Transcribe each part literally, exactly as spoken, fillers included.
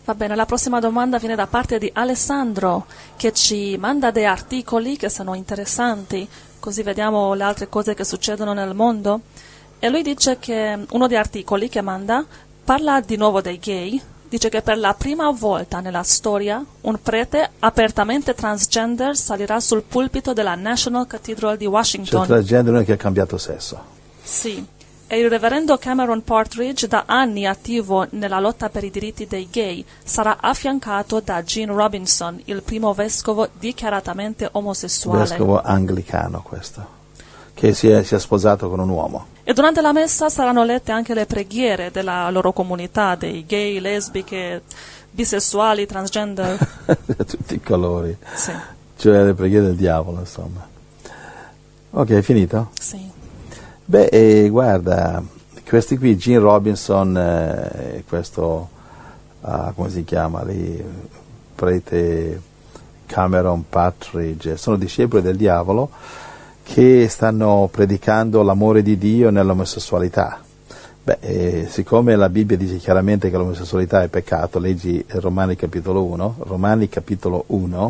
Va bene, la prossima domanda viene da parte di Alessandro, che ci manda dei articoli che sono interessanti, così vediamo le altre cose che succedono nel mondo. E lui dice che uno degli articoli che manda parla di nuovo dei gay, dice che per la prima volta nella storia un prete apertamente transgender salirà sul pulpito della National Cathedral di Washington. Cioè transgender che ha cambiato sesso. Sì. E il reverendo Cameron Partridge, da anni attivo nella lotta per i diritti dei gay, sarà affiancato da Gene Robinson, il primo vescovo dichiaratamente omosessuale. Vescovo anglicano questo, che si è, si è sposato con un uomo. E durante la messa saranno lette anche le preghiere della loro comunità, dei gay, lesbiche, bisessuali, transgender. Tutti i colori. Sì. Cioè le preghiere del diavolo, insomma. Ok, è finito? Sì. Beh, eh, guarda, questi qui, Gene Robinson, eh, questo, ah, come si chiama lì, prete Cameron Partridge, sono discepoli del diavolo che stanno predicando l'amore di Dio nell'omosessualità. Beh, eh, siccome la Bibbia dice chiaramente che l'omosessualità è peccato, leggi Romani capitolo uno, Romani capitolo uno,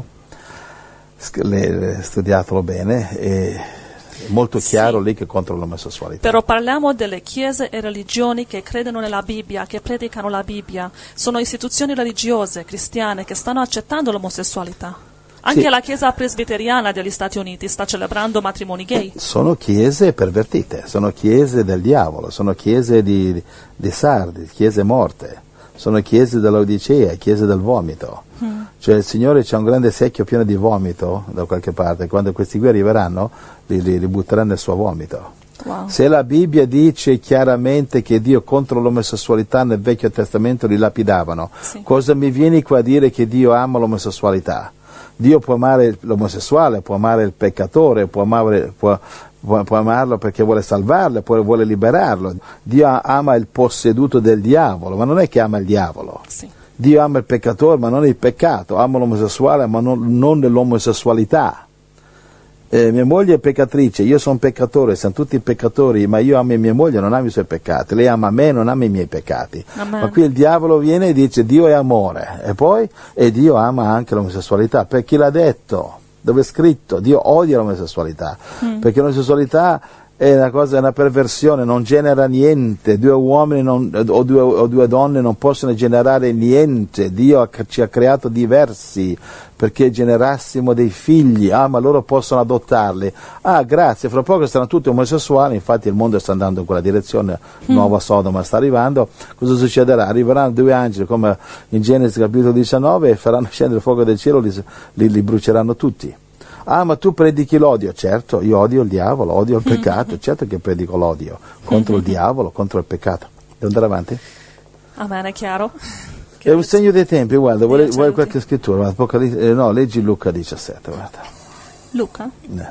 studiatelo bene, e è molto chiaro, sì, lì che è contro l'omosessualità. Però parliamo delle chiese e religioni che credono nella Bibbia, che predicano la Bibbia. Sono istituzioni religiose, cristiane, che stanno accettando l'omosessualità. Anche sì, la chiesa presbiteriana degli Stati Uniti sta celebrando matrimoni gay. Sono chiese pervertite, sono chiese del diavolo, sono chiese di, di sardi, chiese morte, sono chiese dell'Odicea, chiese del vomito. Mm. Cioè il Signore c'ha un grande secchio pieno di vomito da qualche parte, quando questi qui arriveranno li, li, li butterà nel suo vomito. Wow. Se la Bibbia dice chiaramente che Dio contro l'omosessualità nel Vecchio Testamento li lapidavano, sì, cosa mi vieni qua a dire che Dio ama l'omosessualità? Dio può amare l'omosessuale, può amare il peccatore, può, amare, può, può, può amarlo perché vuole salvarlo, può, vuole liberarlo. Dio ama il posseduto del diavolo, ma non è che ama il diavolo. Sì. Dio ama il peccatore, ma non il peccato, ama l'omosessuale, ma non, non l'omosessualità. Eh, mia moglie è peccatrice, io sono peccatore, siamo tutti peccatori, ma io amo mia moglie, non amo i suoi peccati, lei ama me, non ama i miei peccati. Amen. Ma qui il diavolo viene e dice Dio è amore, e poi e Dio ama anche l'omosessualità, per chi l'ha detto, dove è scritto, Dio odia l'omosessualità, mm. perché l'omosessualità è una cosa, è una perversione, non genera niente, due uomini non, o, due, o due donne non possono generare niente, Dio ha, ci ha creato diversi perché generassimo dei figli, ah ma loro possono adottarli, ah grazie, fra poco saranno tutti omosessuali, infatti il mondo sta andando in quella direzione, mm. nuova Sodoma sta arrivando, cosa succederà? Arriveranno due angeli come in Genesi capitolo diciannove e faranno scendere il fuoco del cielo, li, li, li bruceranno tutti. Ah, ma tu predichi l'odio? Certo, io odio il diavolo, odio il peccato, mm-hmm. certo che predico l'odio contro mm-hmm. il diavolo, contro il peccato. Devo andare avanti? Amen, è chiaro. È un segno dei tempi, guarda, vuoi, vuoi qualche scrittura? Apocalisse, eh, no, leggi Luca diciassette, guarda. Luca? Eh.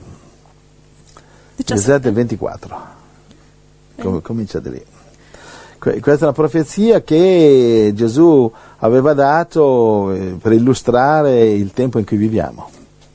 diciassette ventiquattro. Com- comincia da lì. Que- questa è una profezia che Gesù aveva dato eh, per illustrare il tempo in cui viviamo.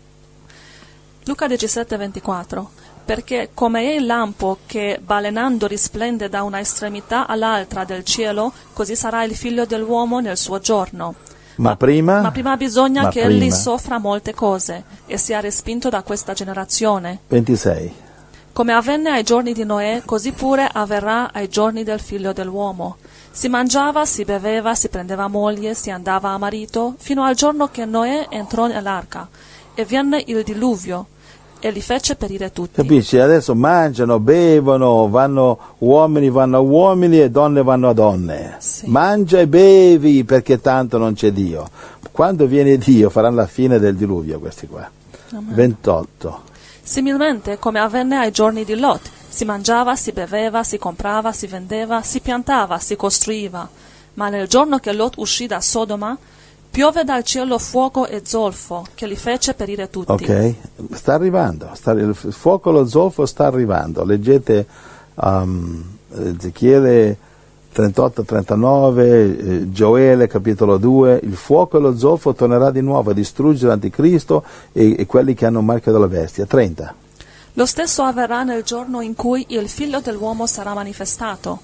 Luca diciassette ventiquattro, perché come è il lampo che balenando risplende da una estremità all'altra del cielo, così sarà il figlio dell'uomo nel suo giorno. Ma, ma prima? Ma prima bisogna ma che prima. egli soffra molte cose e sia respinto da questa generazione. ventisei. Come avvenne ai giorni di Noè, così pure avverrà ai giorni del figlio dell'uomo. Si mangiava, si beveva, si prendeva moglie, si andava a marito, fino al giorno che Noè entrò nell'arca. E venne il diluvio e li fece perire tutti. Capisci? Adesso mangiano, bevono, vanno uomini vanno a uomini e donne vanno a donne. Sì. Mangia e bevi perché tanto non c'è Dio. Quando viene Dio faranno la fine del diluvio questi qua. Amen. ventotto. Similmente come avvenne ai giorni di Lot, si mangiava, si beveva, si comprava, si vendeva, si piantava, si costruiva. Ma nel giorno che Lot uscì da Sodoma, piove dal cielo fuoco e zolfo, che li fece perire tutti. Ok, sta arrivando, sta, il fuoco e lo zolfo sta arrivando. Leggete um, Ezechiele trentotto trentanove, eh, Gioele capitolo due, il fuoco e lo zolfo tornerà di nuovo a distruggere l'anticristo e, e quelli che hanno il marchio della bestia. trenta. Lo stesso avverrà nel giorno in cui il figlio dell'uomo sarà manifestato.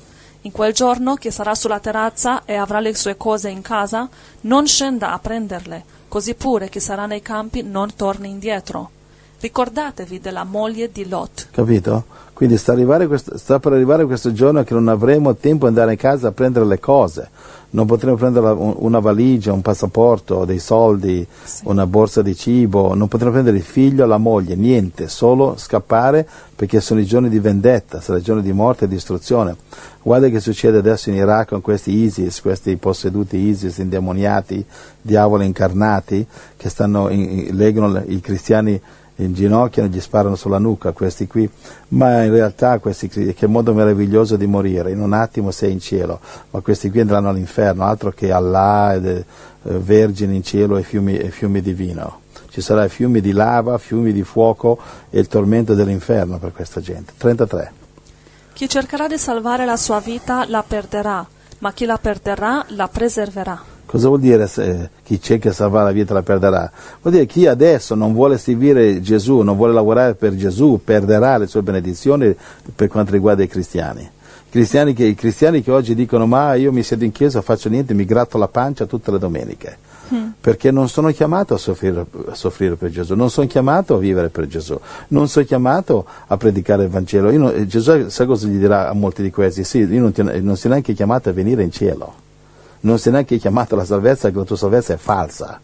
In quel giorno chi sarà sulla terrazza e avrà le sue cose in casa, non scenda a prenderle, così pure chi sarà nei campi non torni indietro. Ricordatevi della moglie di Lot. Capito? Quindi sta, arrivare questo, sta per arrivare questo giorno che non avremo tempo di andare in casa a prendere le cose. Non potremo prendere una valigia, un passaporto, dei soldi, sì. una borsa di cibo, non potremo prendere il figlio, la moglie, niente, solo scappare perché sono i giorni di vendetta, sono i giorni di morte e distruzione. Guarda che succede adesso in Iraq con questi ISIS, questi posseduti ISIS, indemoniati, diavoli incarnati, che stanno in, legano i cristiani in ginocchio e gli sparano sulla nuca, questi qui, ma in realtà questi che modo meraviglioso di morire, in un attimo sei in cielo, ma questi qui andranno all'inferno, altro che Allah, ed, eh, vergini in cielo e fiumi, e fiumi di vino. Ci saranno fiumi di lava, fiumi di fuoco e il tormento dell'inferno per questa gente. trentatré. Chi cercherà di salvare la sua vita la perderà, ma chi la perderà la preserverà. Cosa vuol dire se chi cerca di salvare la vita la perderà? Vuol dire chi adesso non vuole seguire Gesù, non vuole lavorare per Gesù, perderà le sue benedizioni per quanto riguarda i cristiani. I cristiani che, i cristiani che oggi dicono ma io mi siedo in chiesa, faccio niente, mi gratto la pancia tutte le domeniche. Mm. Perché non sono chiamato a soffrire, a soffrire per Gesù, non sono chiamato a vivere per Gesù, non sono chiamato a predicare il Vangelo. Io non, Gesù sa cosa gli dirà a molti di questi? Sì, io non, ti, non sono neanche chiamato a venire in cielo. Non sei neanche chiamato alla salvezza, che la tua salvezza è falsa.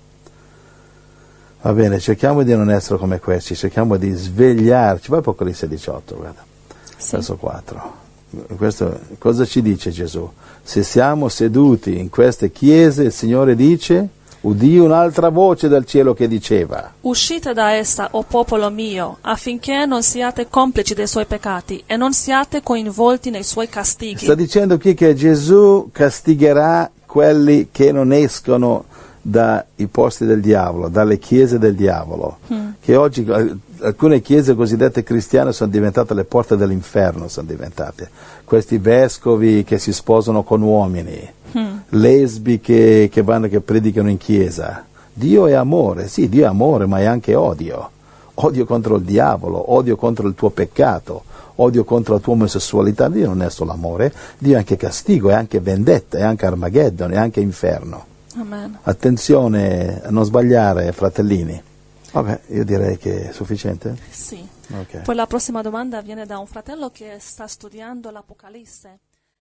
Va bene, cerchiamo di non essere come questi, cerchiamo di svegliarci. Vai Apocalisse diciotto, guarda, sì. Verso quattro. Questo, cosa ci dice Gesù? Se siamo seduti in queste chiese, il Signore dice, udì un'altra voce dal cielo che diceva: uscite da essa, o popolo mio, affinché non siate complici dei suoi peccati e non siate coinvolti nei suoi castighi. Sta dicendo qui che Gesù castigherà quelli che non escono dai posti del diavolo, dalle chiese del diavolo, mm. che oggi alcune chiese cosiddette cristiane sono diventate le porte dell'inferno, sono diventate. Questi vescovi che si sposano con uomini, mm. lesbi che, che vanno, che predicano in chiesa. Dio è amore, sì, Dio è amore, ma è anche odio. Odio contro il diavolo, odio contro il tuo peccato, odio contro la tua omosessualità. Dio non è solo amore, Dio è anche castigo, è anche vendetta, è anche Armageddon, è anche inferno. Amen. Attenzione a non sbagliare, fratellini. Vabbè, io direi che è sufficiente. Sì. Okay. Poi la prossima domanda viene da un fratello che sta studiando l'Apocalisse.